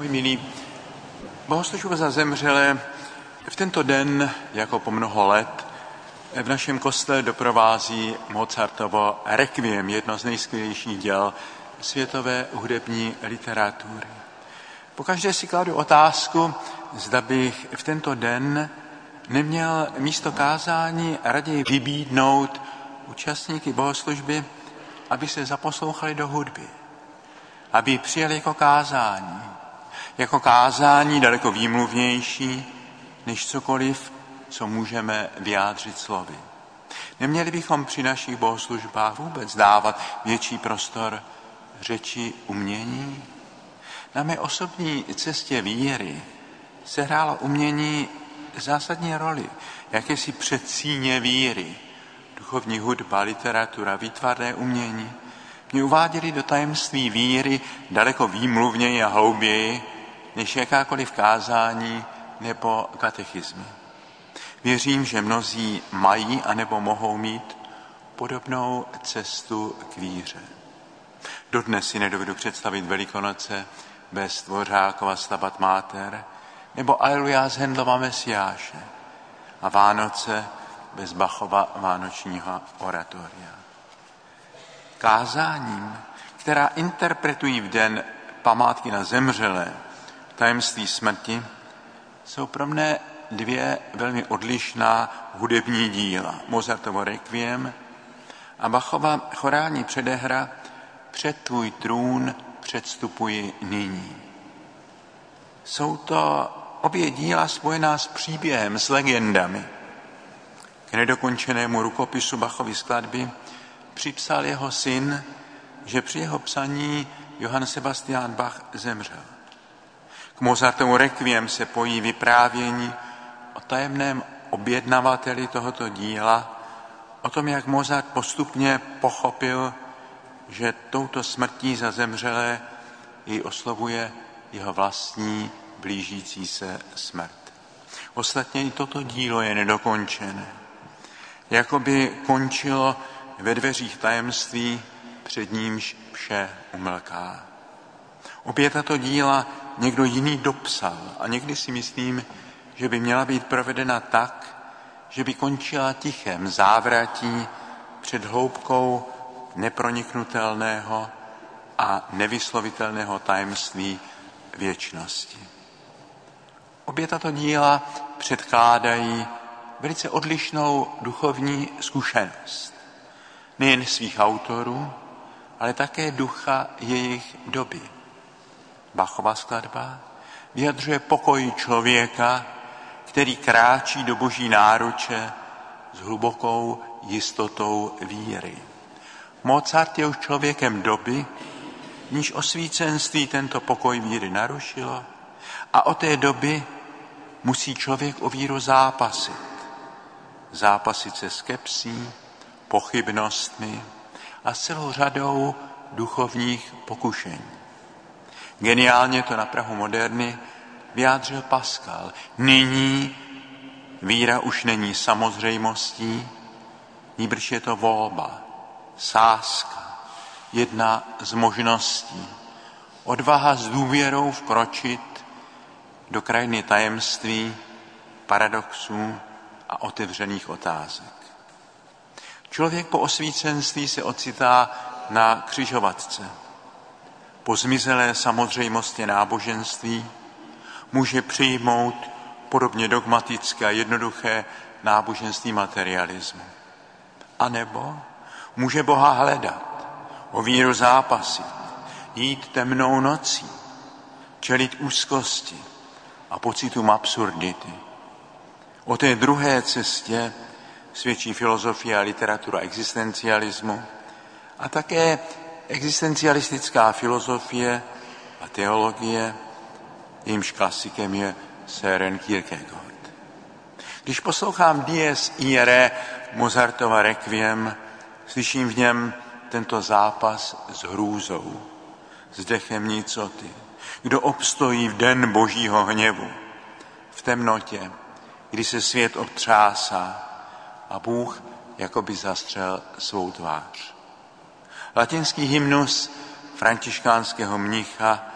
Můj milí, bohoslužba za zemřelé v tento den, jako po mnoho let, v našem kostele doprovází Mozartovo Requiem, jedno z nejskvělejších děl světové hudební literatury. Pokaždé si kladu otázku, zda bych v tento den neměl místo kázání raději vybídnout účastníky bohoslužby, aby se zaposlouchali do hudby, aby přijali jako kázání daleko výmluvnější, než cokoliv, co můžeme vyjádřit slovy. Neměli bychom při našich bohoslužbách vůbec dávat větší prostor řeči umění? Na mé osobní cestě víry sehrálo umění zásadní roli, jakési předsíně víry. Duchovní hudba, literatura, výtvarné umění mě uváděli do tajemství víry daleko výmluvněji a hlouběji, než jakákoliv kázání nebo katechismy. Věřím, že mnozí mají anebo mohou mít podobnou cestu k víře. Dodnes si nedovedu představit Velikonoce bez Dvořákova Stabat Mater nebo Aleluja z Handlova Mesiáše a Vánoce bez Bachova vánočního oratoria. Kázáním, která interpretují v den památky na zemřelé tajemství smrti, jsou pro mne dvě velmi odlišná hudební díla. Mozartovo Requiem a Bachova chorální předehra Před tvůj trůn předstupuji nyní. Jsou to obě díla spojená s příběhem, s legendami. K nedokončenému rukopisu Bachovy skladby připsal jeho syn, že při jeho psaní Johann Sebastian Bach zemřel. K Mozartovu Requiem se pojí vyprávění o tajemném objednavateli tohoto díla, o tom, jak Mozart postupně pochopil, že touto smrtí za zemřelé jej oslovuje jeho vlastní blížící se smrt. Ostatně i toto dílo je nedokončené. Jakoby končilo ve dveřích tajemství, před nímž vše umlká. Obě tato díla někdo jiný dopsal a někdy si myslím, že by měla být provedena tak, že by končila tichem závratí před hloubkou neproniknutelného a nevyslovitelného tajemství věčnosti. Obě tato díla předkládají velice odlišnou duchovní zkušenost. Nejen svých autorů, ale také ducha jejich doby. Bachova skladba vyjadřuje pokoj člověka, který kráčí do boží náruče s hlubokou jistotou víry. Mozart je už člověkem doby, níž osvícenství tento pokoj víry narušilo a od té doby musí člověk o víru zápasit. Zápasit se skepsí, pochybnostmi a s celou řadou duchovních pokušení. Geniálně to na prahu moderny vyjádřil Pascal. Nyní víra už není samozřejmostí, nýbrž je to volba, sázka, jedna z možností. Odvaha s důvěrou vkročit do krajiny tajemství, paradoxů a otevřených otázek. Člověk po osvícenství se ocitá na křižovatce. Po zmizelé samozřejmosti náboženství může přijmout podobně dogmatické a jednoduché náboženství materialismu. A nebo může Boha hledat, o víru zápasit, jít temnou nocí, čelit úzkosti a pocitům absurdity. O té druhé cestě svědčí filozofie a literatura existencialismu a také existencialistická filozofie a teologie, jejímž klasikem je Søren Kierkegaard. Když poslouchám Dies irae Mozartova Requiem, slyším v něm tento zápas s hrůzou, s dechem nicoty. Kdo obstojí v den božího hněvu, v temnotě, kdy se svět otřásá a Bůh jakoby zastřel svou tvář. Latinský hymnus františkánského mnicha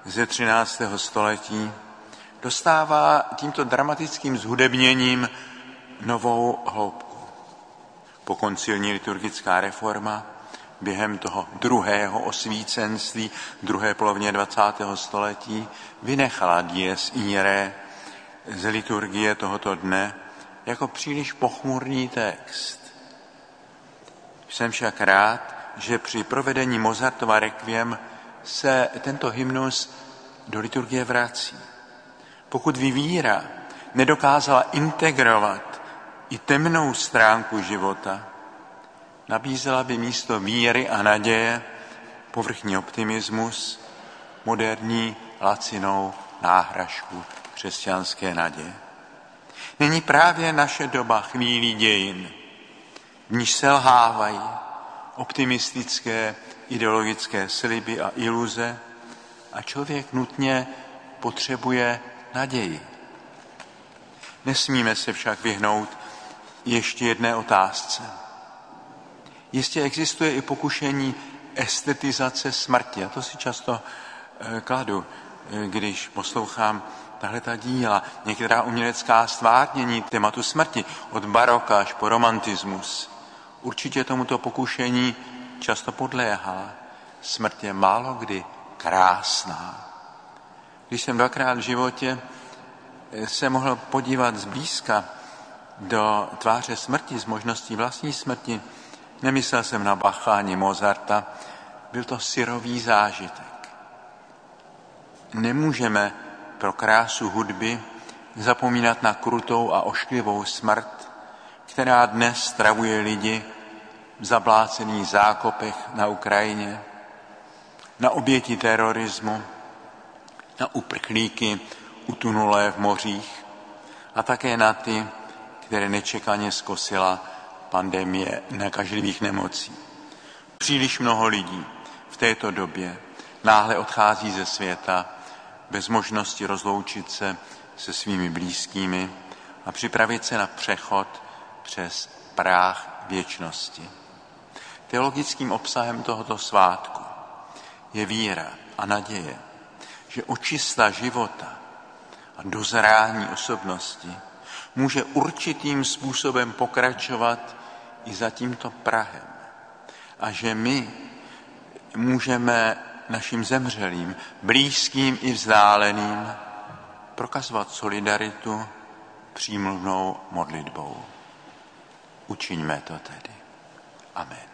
ze 13. století, dostává tímto dramatickým zhudebněním novou hloubku. Pokoncilní liturgická reforma během toho druhého osvícenství, druhé polovině 20. století, vynechala dies irae z liturgie tohoto dne jako příliš pochmurný text. Jsem však rád, že při provedení Mozartova Requiem se tento hymnus do liturgie vrací. Pokud by víra nedokázala integrovat i temnou stránku života, nabízela by místo víry a naděje povrchní optimismus, moderní lacinou náhražku křesťanské naděje. Není právě naše doba chvílí dějin, v níž selhávají optimistické ideologické sliby a iluze a člověk nutně potřebuje naději. Nesmíme se však vyhnout ještě jedné otázce. Jistě existuje i pokušení estetizace smrti. A to si často kladu, když poslouchám tahleta díla. Některá umělecká stvárnění tématu smrti, od baroka až po romantismus, určitě tomuto pokušení často podléhá. Smrt je málo kdy krásná. Když jsem dvakrát v životě se mohl podívat zblízka do tváře smrti, z možností vlastní smrti, nemyslel jsem na Bacha ani Mozarta, byl to syrový zážitek. Nemůžeme pro krásu hudby zapomínat na krutou a ošklivou smrt, která dnes stravuje lidi v zablácených zákopech na Ukrajině, na oběti terorismu, na uprchlíky utunulé v mořích a také na ty, které nečekaně zkosila pandemie nakažlivých nemocí. Příliš mnoho lidí v této době náhle odchází ze světa bez možnosti rozloučit se se svými blízkými a připravit se na přechod přes práh věčnosti. Teologickým obsahem tohoto svátku je víra a naděje, že očista života a dozrání osobnosti může určitým způsobem pokračovat i za tímto prahem. A že my můžeme našim zemřelým, blízkým i vzdáleným, prokazovat solidaritu přímluvnou modlitbou. Učiňme to tedy. Amen.